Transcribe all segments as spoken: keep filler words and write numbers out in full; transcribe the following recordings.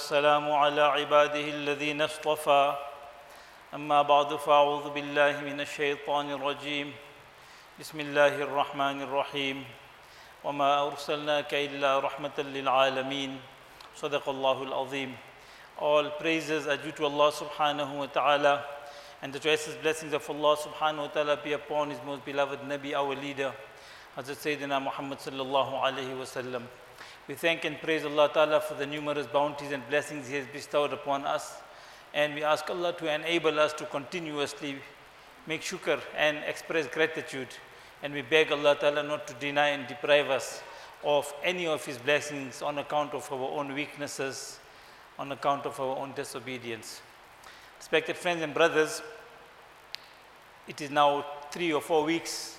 السلام على عباده الذين اصطفى أما بعد فأعوذ بالله من الشيطان الرجيم بسم الله الرحمن الرحيم وما أرسلناك إلا رحمة للعالمين صدق الله العظيم. All praises are due to Allah subhanahu wa ta'ala, and the choicest blessings of Allah subhanahu wa ta'ala be upon His most beloved Nabi, our leader, Hazrat Sayyidina Muhammad sallallahu alayhi wa sallam. We thank and praise Allah ta'ala for the numerous bounties and blessings He has bestowed upon us, and we ask Allah to enable us to continuously make shukr and express gratitude, and we beg Allah ta'ala not to deny and deprive us of any of His blessings on account of our own weaknesses, on account of our own disobedience. Respected friends and brothers, it is now three or four weeks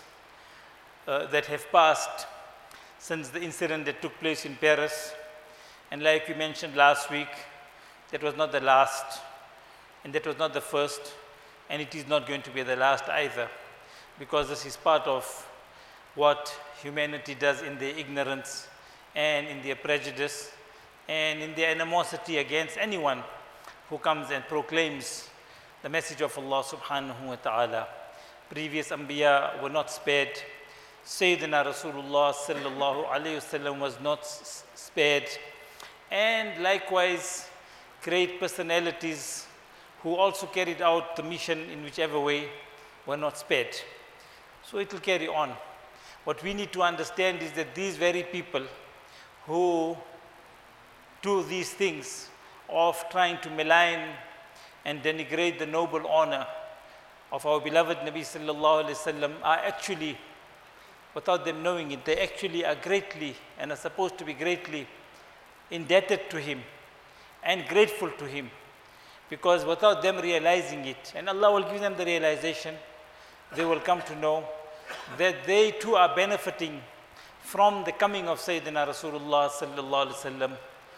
uh, that have passed since the incident that took place in Paris, and like we mentioned last week, that was not the last, and that was not the first, and it is not going to be the last either, because this is part of what humanity does in their ignorance and in their prejudice and in their animosity against anyone who comes and proclaims the message of Allah subhanahu wa ta'ala. Previous Anbiya were not spared. Sayyidina Rasulullah sallallahu alayhi wasallam was not spared, and likewise great personalities who also carried out the mission in whichever way were not spared. So it will carry on. What we need to understand is that these very people who do these things of trying to malign and denigrate the noble honor of our beloved Nabi sallallahu alayhi wasallam are actually, without them knowing it, they actually are greatly and are supposed to be greatly indebted to him and grateful to him, because without them realizing it, and Allah will give them the realization, they will come to know that they too are benefiting from the coming of Sayyidina Rasulullah sallallahu alaihi wasallam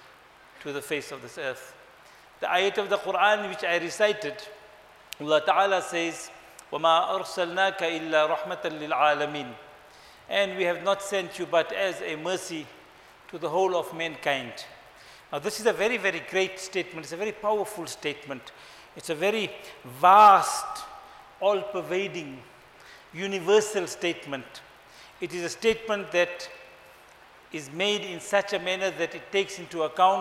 to the face of this earth. The ayat of the Quran which I recited, Allah Ta'ala says, وَمَا أَرْسَلْنَاكَ إِلَّا رَحْمَةً لِلْعَالَمِينَ, and we have not sent you but as a mercy to the whole of mankind. Now this is a very, very great statement. It's a very powerful statement. It's a very vast, all-pervading, universal statement. It is a statement that is made in such a manner that it takes into account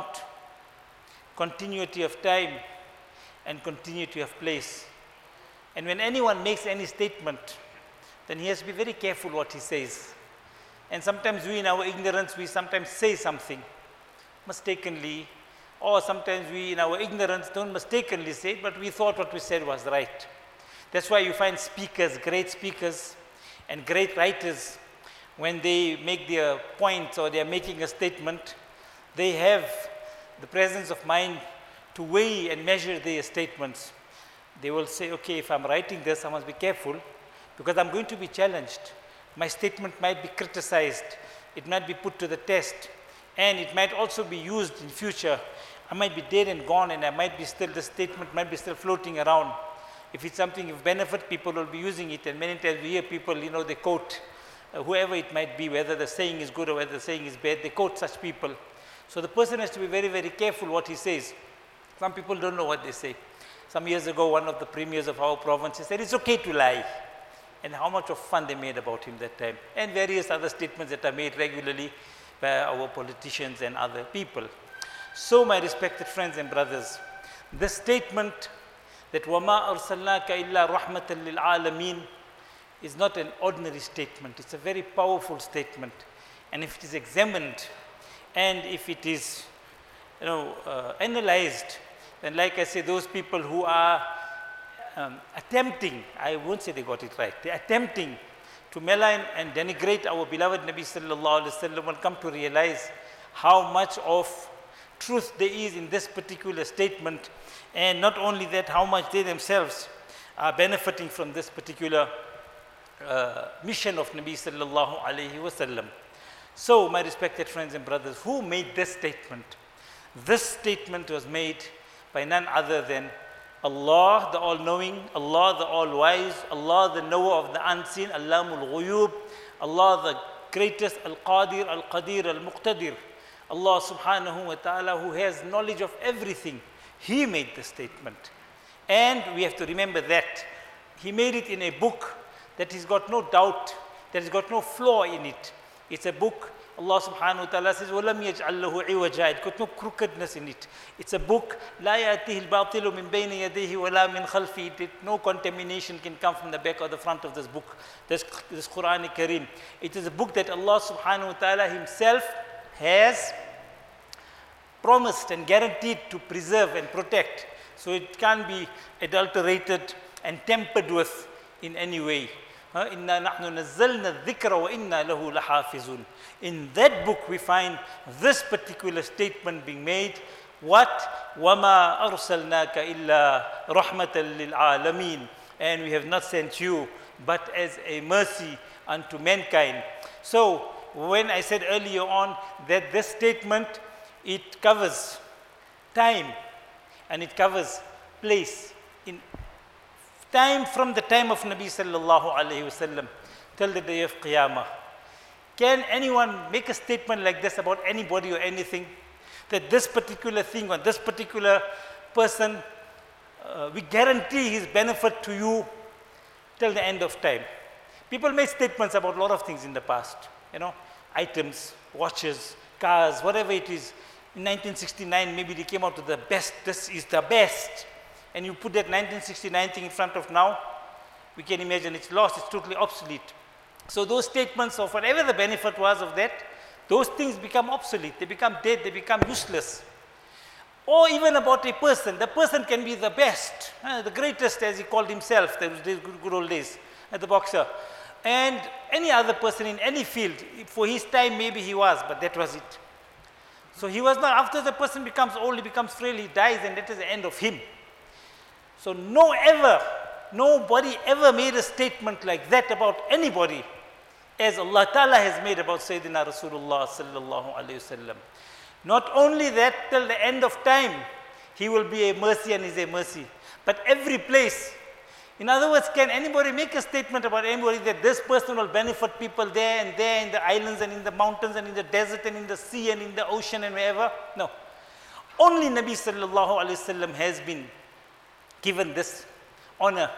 continuity of time and continuity of place. And when anyone makes any statement, then he has to be very careful what he says. And sometimes we, in our ignorance, we sometimes say something mistakenly, or sometimes we, in our ignorance, don't mistakenly say it, but we thought what we said was right. That's why you find speakers, great speakers, and great writers, when they make their points or they are making a statement, they have the presence of mind to weigh and measure their statements. They will say, okay, if I'm writing this, I must be careful, because I'm going to be challenged. My statement might be criticized, it might be put to the test, and it might also be used in future. I might be dead and gone, and I might be still, the statement might be still floating around. If it's something of benefit, people will be using it, and many times we hear people, you know, they quote uh, whoever it might be, whether the saying is good or whether the saying is bad, they quote such people. So the person has to be very, very careful what he says. Some people don't know what they say. Some years ago, one of the premiers of our province said, it's okay to lie. And how much of fun they made about him that time, and various other statements that are made regularly by our politicians and other people. So my respected friends and brothers, the statement that وَمَا أَرْسَلْنَاكَ إِلَّا رَحْمَةً لِلْعَالَمِينَ is not an ordinary statement. It's a very powerful statement, and if it is examined and if it is, you know, uh, analyzed, then like I say, those people who are Um, attempting, I won't say they got it right, they're attempting to malign and denigrate our beloved Nabi sallallahu alaihi wasallam will come to realize how much of truth there is in this particular statement, and not only that, how much they themselves are benefiting from this particular uh, mission of Nabi sallallahu alaihi wasallam. So my respected friends and brothers, who made this statement? This statement was made by none other than Allah, the all-knowing, Allah, the all-wise, Allah, the knower of the unseen, Allamul Ghuyub, Allah, the greatest, Al-Qadir, Al-Qadir, Al-Muqtadir, Allah subhanahu wa ta'ala, who has knowledge of everything, He made the statement. And we have to remember that. He made it in a book that has got no doubt, that has got no flaw in it. It's a book, Allah subhanahu wa ta'ala says, وَلَمْ يَجْعَلْ لَهُ عِوَجًا. It's got no crookedness in it. It's a book, لَا يَأْتِهِ الْبَاطِلُ مِنْ بَيْنِ يَدَيْهِ وَلَا مِنْ خَلْفِهِ. It, no contamination can come from the back or the front of this book, this, this Quran Kareem. It is a book that Allah subhanahu wa ta'ala Himself has promised and guaranteed to preserve and protect. So it can't be adulterated and tampered with in any way. إِنَّا نَحْنُ نَزَّلْنَا الذِّكْرَ وَإِنَّا لَهُ لَحَافِظُونَ. In that book we find this particular statement being made. What? وَمَا أَرْسَلْنَاكَ إِلَّا رَحْمَةً لِلْعَالَمِينَ. And we have not sent you but as a mercy unto mankind. So when I said earlier on that this statement, it covers time and it covers place. In time from the time of Nabi sallallahu alayhi wasallam till the day of Qiyamah. Can anyone make a statement like this about anybody or anything? That this particular thing or this particular person, uh, we guarantee his benefit to you till the end of time. People made statements about a lot of things in the past, you know, items, watches, cars, whatever it is. In nineteen sixty-nine, maybe they came out with the best, this is the best. And you put that nineteen sixty-nine thing in front of now, we can imagine it's lost, it's totally obsolete. So those statements of whatever the benefit was of that, those things become obsolete, they become dead, they become useless. Or even about a person, the person can be the best, uh, the greatest as he called himself, those days, good, good old days, uh, the boxer. And any other person in any field, for his time maybe he was, but that was it. So he was not, after the person becomes old, he becomes frail, he dies, and that is the end of him. So no ever, nobody ever made a statement like that about anybody as Allah Ta'ala has made about Sayyidina Rasulullah sallallahu alayhi wasallam. Not only that, till the end of time, He will be a mercy and is a mercy. But every place, in other words, can anybody make a statement about anybody that this person will benefit people there and there in the islands and in the mountains and in the desert and in the sea and in the ocean and wherever? No. Only Nabi sallallahu alayhi wasallam has been given this honor,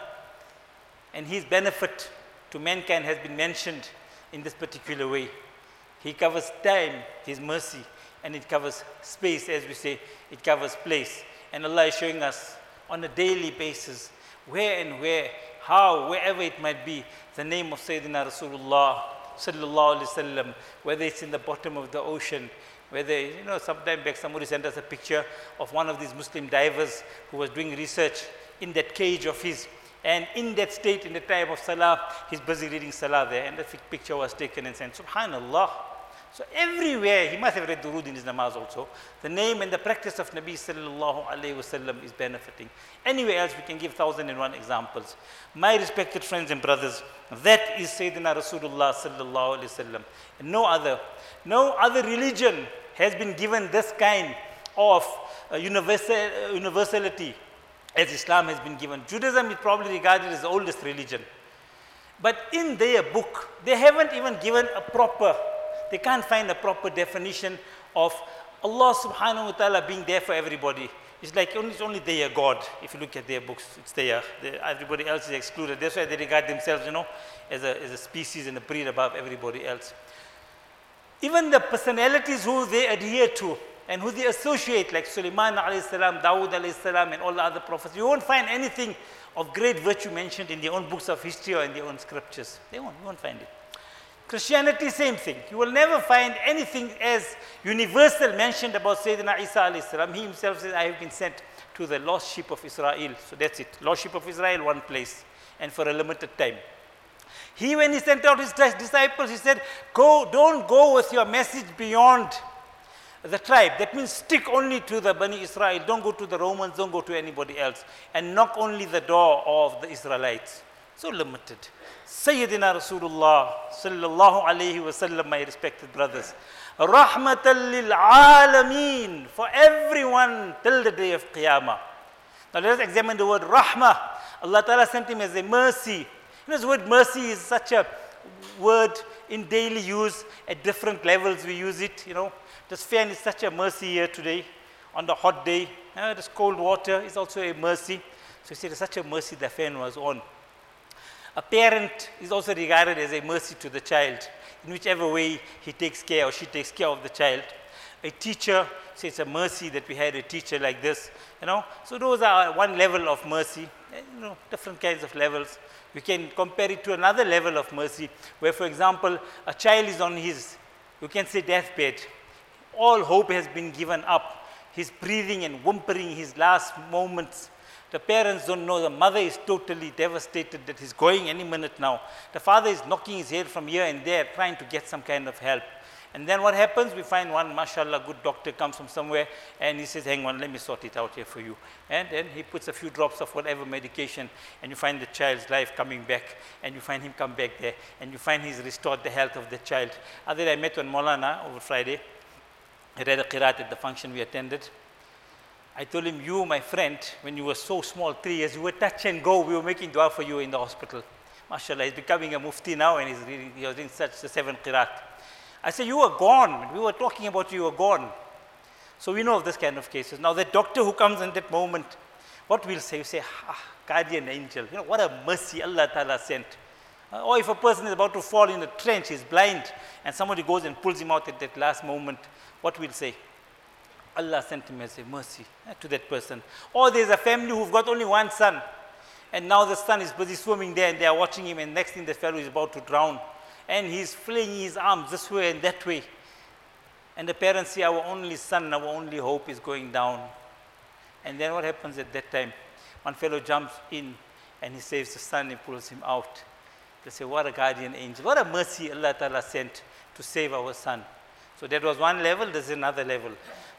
and his benefit to mankind has been mentioned in this particular way. He covers time, His mercy, and it covers space, as we say, it covers place. And Allah is showing us on a daily basis where and where, how, wherever it might be, the name of Sayyidina Rasulullah sallallahu alaihi wasallam, whether it's in the bottom of the ocean, whether, you know, sometime back somebody sent us a picture of one of these Muslim divers who was doing research in that cage of his, and in that state, in the time of Salah, he's busy reading Salah there, and the picture was taken and sent. Subhanallah. So everywhere, he must have read Durood in his namaz also. The name and the practice of Nabi sallallahu alayhi wasallam is benefiting. Anywhere else, we can give thousand and one examples. My respected friends and brothers, that is Sayyidina Rasulullah sallallahu alayhi wasallam. And no other, no other religion has been given this kind of uh, universal, uh, universality as Islam has been given. Judaism is probably regarded as the oldest religion. But in their book, they haven't even given a proper, they can't find a proper definition of Allah subhanahu wa ta'ala being there for everybody. It's like only, it's only their God. If you look at their books, it's there. They, everybody else is excluded. That's why they regard themselves, you know, as a, as a species and a breed above everybody else. Even the personalities who they adhere to and who they associate, like Sulaiman alayhi salam, Dawood alayhi salam, and all the other prophets, you won't find anything of great virtue mentioned in their own books of history or in their own scriptures. They won't, you won't find it. Christianity, same thing. You will never find anything as universal mentioned about Sayyidina Isa alayhi salam. He himself says, I have been sent to the lost sheep of Israel. So that's it. Lost sheep of Israel, one place, and for a limited time. He, when he sent out his disciples, he said, go, don't go with your message beyond the tribe. That means stick only to the Bani Israel. Don't go to the Romans, don't go to anybody else. And knock only the door of the Israelites. So limited. Sayyidina Rasulullah sallallahu alayhi wa sallam, my respected brothers, rahmatan lil alameen, for everyone till the day of Qiyamah. Now let us examine the word rahmah. Allah Ta'ala sent him as a mercy. You know, this word mercy is such a word in daily use. At different levels we use it, you know. This fan is such a mercy here today, on the hot day. Uh, this cold water is also a mercy. So you see, there's such a mercy the fan was on. A parent is also regarded as a mercy to the child, in whichever way he takes care or she takes care of the child. A teacher, so it's a mercy that we had a teacher like this, you know. So those are one level of mercy, you know, different kinds of levels. We can compare it to another level of mercy, where, for example, a child is on his, you can say, deathbed. All hope has been given up. He's breathing and whimpering his last moments. The parents don't know. The mother is totally devastated that he's going any minute now. The father is knocking his head from here and there, trying to get some kind of help. And then what happens? We find one, mashallah, good doctor comes from somewhere, and he says, hang on, let me sort it out here for you. And then he puts a few drops of whatever medication, and you find the child's life coming back, and you find him come back there, and you find he's restored the health of the child. Other day I met one Maulana over Friday. I read a qiraat at the function we attended. I told him, you, my friend, when you were so small, three years, you were touch and go. We were making dua for you in the hospital. MashaAllah, he's becoming a mufti now, and he's reading, he was doing such the seven qiraat. I said, you were gone. We were talking about you, you were gone. So we know of this kind of cases. Now, the doctor who comes in that moment, what we'll say? We say, ah, guardian angel. You know, what a mercy Allah Ta'ala sent. Uh, or if a person is about to fall in a trench, he's blind, and somebody goes and pulls him out at that last moment, what we'll say? Allah sent him as a mercy uh, to that person. Or there's a family who've got only one son, and now the son is busy swimming there, and they are watching him, and next thing the fellow is about to drown. And he's flinging his arms this way and that way. And the parents say, our only son, our only hope is going down. And then what happens at that time? One fellow jumps in and he saves the son and pulls him out. They say, what a guardian angel. What a mercy Allah Ta'ala sent to save our son. So that was one level, there's another level.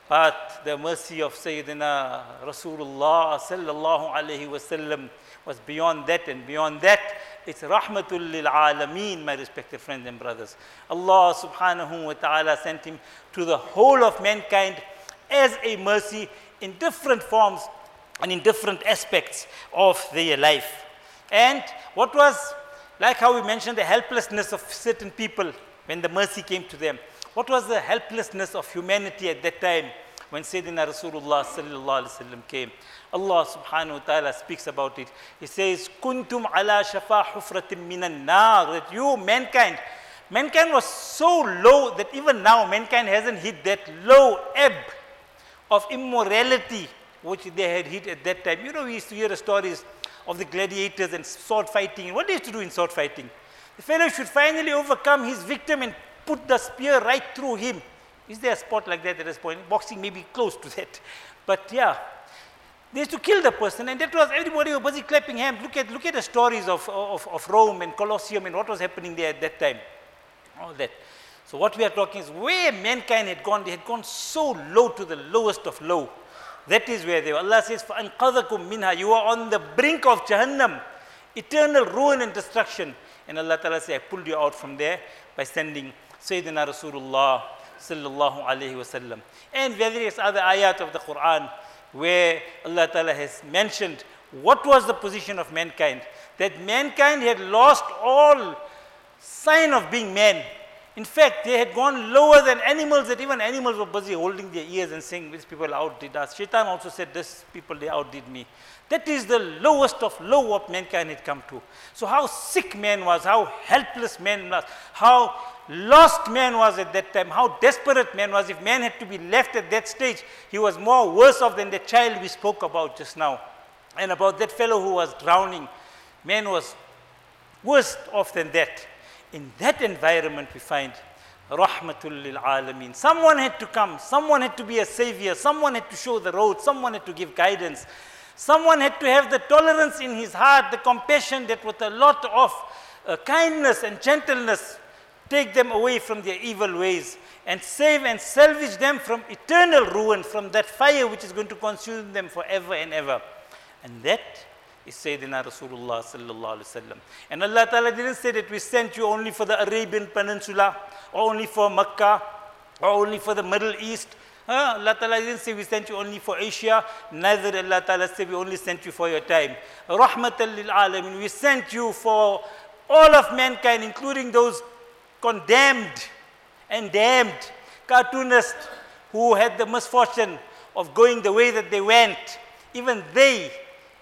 But the mercy of Sayyidina Rasulullah sallallahu alayhi wa sallam was beyond that, and beyond that, it's rahmatul lil alameen, my respected friends and brothers. Allah subhanahu wa ta'ala sent him to the whole of mankind as a mercy in different forms and in different aspects of their life. And what was, like how we mentioned, the helplessness of certain people when the mercy came to them. What was the helplessness of humanity at that time when Sayyidina Rasulullah sallallahu alaihi wasallam came? Allah subhanahu wa ta'ala speaks about it. He says, Kuntum ala shafa hufratin minan nar, that you, mankind, mankind was so low that even now mankind hasn't hit that low ebb of immorality which they had hit at that time. You know, we used to hear the stories of the gladiators and sword fighting. And what they used to do in sword fighting? The fellow should finally overcome his victim and put the spear right through him. Is there a sport like that at this point? Boxing may be close to that. But yeah, they used to kill the person, and that was, everybody was busy clapping hands. Look at, look at the stories of, of, of Rome and Colosseum and what was happening there at that time. All that. So what we are talking is where mankind had gone, they had gone so low to the lowest of low. That is where they were. Allah says, فَأَنْقَذَكُمْ مِنْهَا, you are on the brink of Jahannam, eternal ruin and destruction. And Allah Ta'ala says, I pulled you out from there by sending Sayyidina Rasulullah sallallahu alayhi wa sallam. And various other ayat of the Quran where Allah Ta'ala has mentioned what was the position of mankind. That mankind had lost all sign of being man. In fact, they had gone lower than animals, that even animals were busy holding their ears and saying, these people outdid us. Shaitan also said, this people, they outdid me. That is the lowest of low what mankind had come to. So how sick man was, how helpless man was, how lost man was at that time, how desperate man was. If man had to be left at that stage, he was more worse off than the child we spoke about just now. And about that fellow who was drowning, man was worse off than that. In that environment we find rahmatul lil alameen. Someone had to come, someone had to be a savior, someone had to show the road, someone had to give guidance. Someone had to have the tolerance in his heart, the compassion that with a lot of uh, kindness and gentleness take them away from their evil ways and save and salvage them from eternal ruin, from that fire which is going to consume them forever and ever. And that is Sayyidina Rasulullah sallallahu alaihi wasallam. And Allah Ta'ala didn't say that we sent you only for the Arabian Peninsula, or only for Makkah, or only for the Middle East. Uh, Allah Ta'ala didn't say we sent you only for Asia, neither did Allah Ta'ala say we only sent you for your time. Rahmatan lil alamin, we sent you for all of mankind, including those condemned and damned cartoonists who had the misfortune of going the way that they went, even they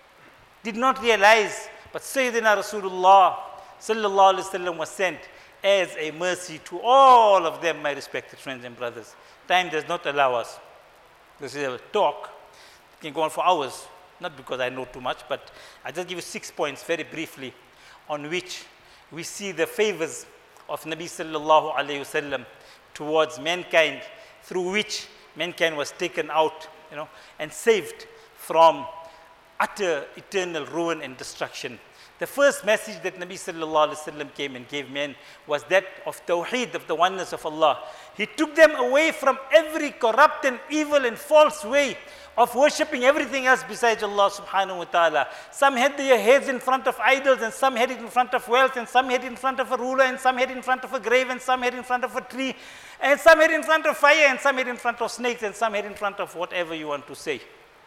did not realize, but Sayyidina Rasulullah sallallahu alaihi wasallam was sent as a mercy to all of them, my respected friends and brothers. Time does not allow us. This is a talk. It can go on for hours, not because I know too much, but I'll just give you six points very briefly on which we see the favors of Nabi sallallahu alayhi wasallam towards mankind, through which mankind was taken out, you know, and saved from utter eternal ruin and destruction. The first message that Nabi sallallahu alayhi wasallam came and gave men was that of Tawheed, of the oneness of Allah. He took them away from every corrupt and evil and false way of worshipping everything else besides Allah subhanahu wa ta'ala. Some had their heads in front of idols, and some had it in front of wealth, and some had it in front of a ruler, and some had it in front of a grave, and some had it in front of a tree, and some had it in front of fire, and some had it in front of snakes, and some had it in front of whatever you want to say.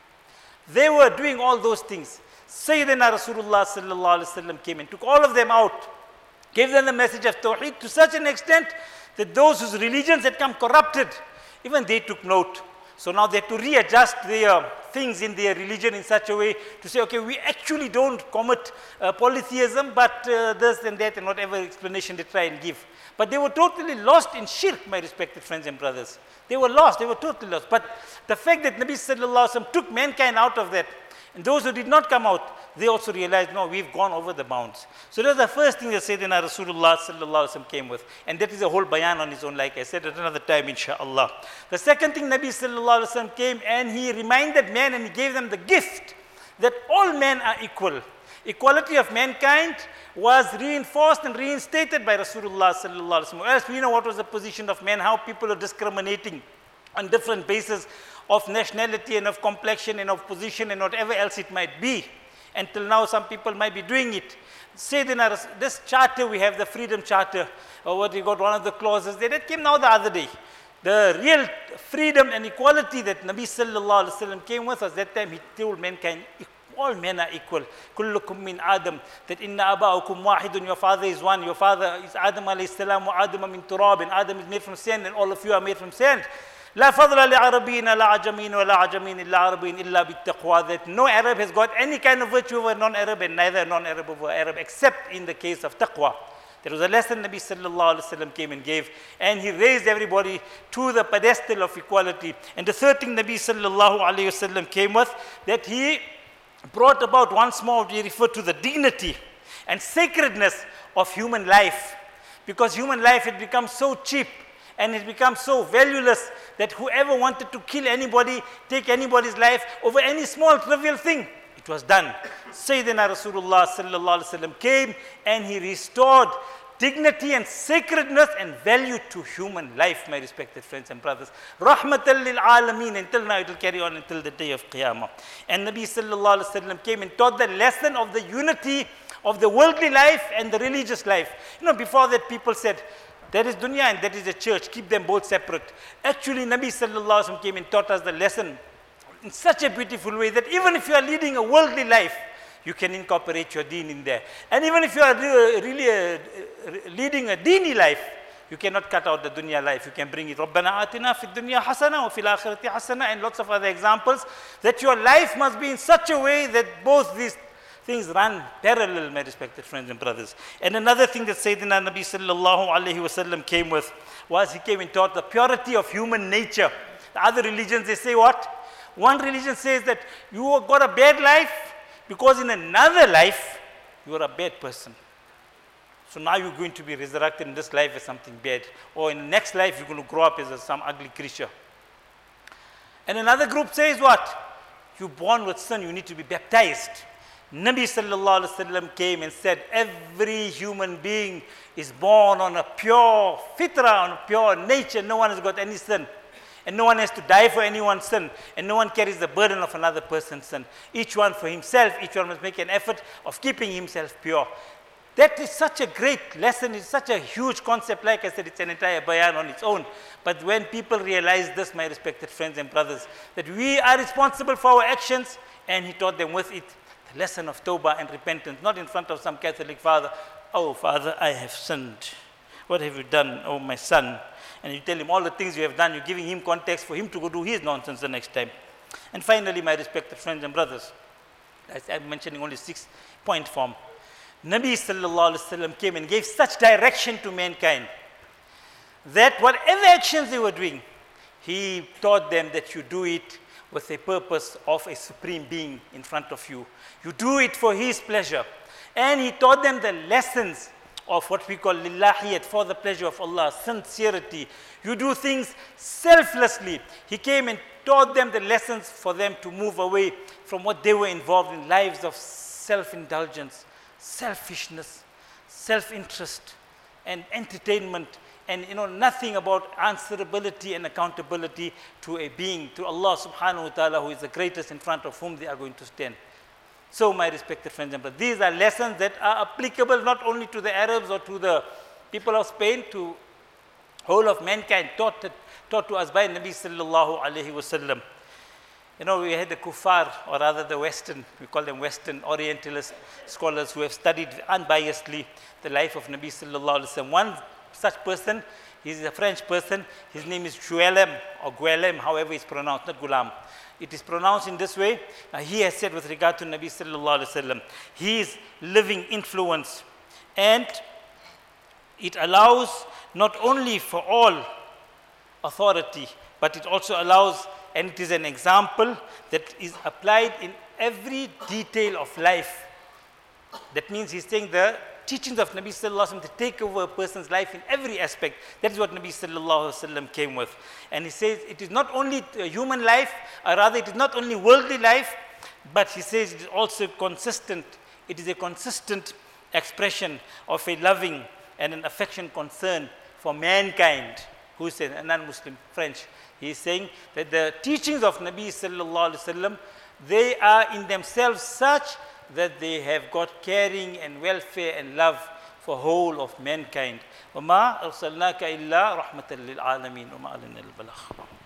They were doing all those things. Sayyidina Rasulullah sallallahu alaihi wasallam came and took all of them out, gave them the message of Tawheed to such an extent that those whose religions had come corrupted, even they took note. So now they had to readjust their things in their religion in such a way to say, okay, we actually don't commit uh, polytheism, but uh, this and that and whatever explanation they try and give. But they were totally lost in shirk, my respected friends and brothers. They were lost, they were totally lost. But the fact that Nabi sallallahu alaihi wasallam took mankind out of that, and those who did not come out, they also realized, no, we've gone over the bounds. So that's the first thing that Sayyidina Rasulullah sallallahu alaihi wasallam came with. And that is a whole bayan on his own, like I said, at another time, inshaAllah. The second thing, Nabi sallallahu alaihi wasallam came and he reminded men and he gave them the gift that all men are equal. Equality of mankind was reinforced and reinstated by Rasulullah sallallahu alaihi wasallam. Else we know what was the position of men, how people are discriminating on different bases of nationality and of complexion and of position and whatever else it might be. Until now, some people might be doing it. Sayyidina, this charter, we have the Freedom Charter, or what we got, one of the clauses there, that came now the other day. The real freedom and equality that Nabi sallallahu alaihi wasallam came with us, that time he told mankind, all men are equal. Kullukum min Adam, that inna aba'ukum wahidun, your father is one, your father is Adam alayhi salam, wa Adam min turab, and Adam is made from sand, and all of you are made from sand. لا فضل لعربين لا عجمين ولا عجمين إلا عربين إلا بالتقوى, that no Arab has got any kind of virtue over non-Arab and neither non-Arab over Arab except in the case of taqwa. There was a lesson Nabi sallallahu alaihi wasallam came and gave, and he raised everybody to the pedestal of equality. And the third thing Nabi sallallahu alaihi wasallam came with, that he brought about once more, we refer to the dignity and sacredness of human life, because human life had become so cheap and it becomes so valueless that whoever wanted to kill anybody, take anybody's life over any small trivial thing, it was done. Sayyidina Rasulullah sallallahu alaihi wasallam came and he restored dignity and sacredness and value to human life, my respected friends and brothers. Rahmatan lil alameen, until now it will carry on until the day of Qiyamah. And Nabi sallallahu alaihi wasallam came and taught the lesson of the unity of the worldly life and the religious life. You know, before that people said, there is dunya and that is the church, keep them both separate. Actually, Nabi sallallahu alaihi wasallam came and taught us the lesson in such a beautiful way that even if you are leading a worldly life, you can incorporate your deen in there. And even if you are really uh, leading a deeni life, you cannot cut out the dunya life. You can bring it. رَبَّنَا آتِنَا فِي الدُّنْيَا حَسَنَةً وَفِي الْآخِرَةِ حَسَنَةً, and lots of other examples, that your life must be in such a way that both these things run parallel, my respected friends and brothers. And another thing that Sayyidina Nabi sallallahu alaihi wasallam came with was he came and taught the purity of human nature. The other religions, they say what? One religion says that you have got a bad life because in another life you are a bad person. So now you're going to be resurrected in this life as something bad, or in the next life you're going to grow up as a, some ugly creature. And another group says what? You're born with sin, you need to be baptized. Nabi sallallahu alaihi wasallam came and said, every human being is born on a pure fitrah, on a pure nature. No one has got any sin. And no one has to die for anyone's sin. And no one carries the burden of another person's sin. Each one for himself, each one must make an effort of keeping himself pure. That is such a great lesson, it's such a huge concept. Like I said, it's an entire bayan on its own. But when people realize this, my respected friends and brothers, that we are responsible for our actions, and he taught them with it, the lesson of tawbah and repentance, not in front of some Catholic father. Oh, Father, I have sinned. What have you done, oh my son? And you tell him all the things you have done, you're giving him context for him to go do his nonsense the next time. And finally, my respected friends and brothers, as I'm mentioning only six point form, Nabi sallallahu alaihi wasallam came and gave such direction to mankind that whatever actions they were doing, he taught them that you do it with a purpose of a supreme being in front of you. You do it for his pleasure. And he taught them the lessons of what we call lillahiyat, for the pleasure of Allah, sincerity. You do things selflessly. He came and taught them the lessons for them to move away from what they were involved in, lives of self-indulgence, selfishness, self-interest, and entertainment, and you know nothing about answerability and accountability to a being, to Allah subhanahu wa ta'ala, who is the greatest, in front of whom they are going to stand. So my respected friends and brothers, these are lessons that are applicable not only to the Arabs or to the people of Spain, to whole of mankind, taught, taught to us by Nabi sallallahu alayhi wasallam. You know, we had the kuffar, or rather the Western, we call them Western Orientalist scholars, who have studied unbiasedly the life of Nabi sallallahu alayhi wasallam. One such person, he is a French person, his name is Guillem, or Guillem, however it's pronounced, not Ghulam. It is pronounced in this way. Now, he has said with regard to Nabi sallallahu alayhi wasallam, he is living influence, and it allows not only for all authority, but it also allows, and it is an example that is applied in every detail of life. That means he's saying the teachings of Nabi sallallahu alaihi wasallam to take over a person's life in every aspect. That is what Nabi sallallahu alaihi wasallam came with. And he says it is not only a human life, or rather it is not only worldly life, but he says it is also consistent. It is a consistent expression of a loving and an affectionate concern for mankind. Who is a non-Muslim, French. He is saying that the teachings of Nabi sallallahu alaihi wasallam, they are in themselves such that they have got caring and welfare and love for whole of mankind. وَمَا أَرْسَلْنَاكَ إِلَّا رَحْمَةً لِلْعَالَمِينَ وَمَا عَلَيْنَا الْبَلَاغُ.